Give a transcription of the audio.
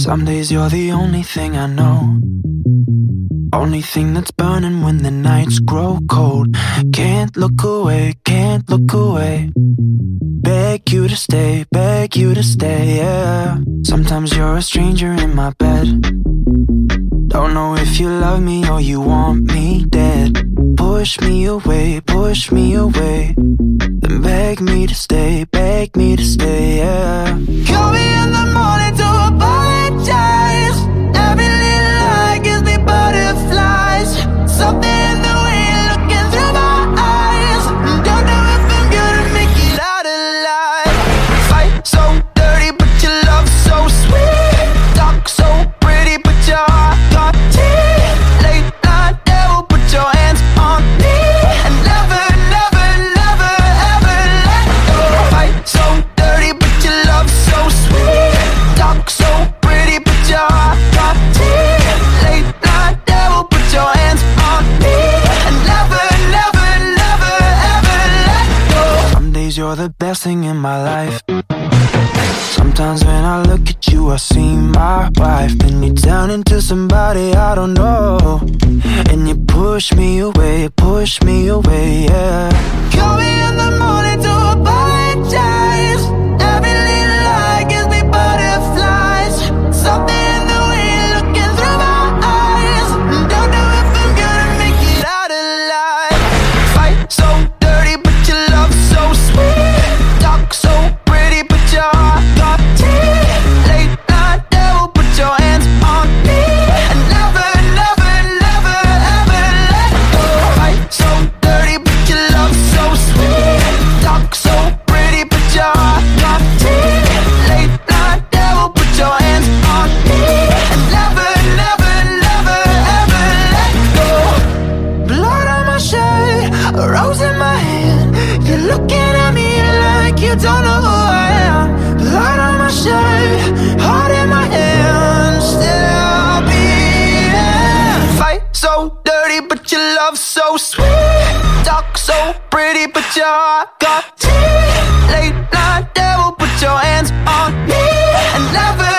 Some days you're the only thing I know, only thing that's burning when the nights grow cold. Can't look away, can't look away. Beg you to stay, beg you to stay, yeah. Sometimes you're a stranger in my bed. Don't know if you love me or you want me dead. Push me away, then beg me to stay, yeah. Call me in the morning to apologize. Every little lie gives me butterflies. Something in the way you're looking through my eyes. Don't know if I'm gonna make it out alive. Fight so dirty, but your love so sweet. Talk so pretty, but your heart got teeth. Late night devil, put your hands on me and never, never, never, ever let go. Fight so dirty, but your love so sweet. Talk so pretty, but your heart got teeth. Late night devil, put your hands on me and never, never, never, ever let go. Some days you're the best thing in my life. Sometimes when I look at you, I see my wife. Then you turn into somebody I don't know, and you push me away, yeah. Call me in the morning to apologize. Every little lie gives me butterflies. Something in the way you're looking through my eyes. Don't know if I'm gonna make it out alive. Fight so dirty, but your love so sweet. Talk so pretty, but your heart got teeth. Late night devil, put your hands on me and never, never, never, ever let go. Fight so dirty, but your love so sweet. Talk so pretty, but your heart got teeth. Late night devil, put your hands on me and never, never, never, ever let go. Blood on my shirt, a rose in my hand. You're looking at me like you don't know who I am. Blood on my shirt, heart in my hand. Still beating. Fight so dirty, but your love so sweet. Talk so pretty, but your heart got teeth. Late night devil, put your hands on me and never,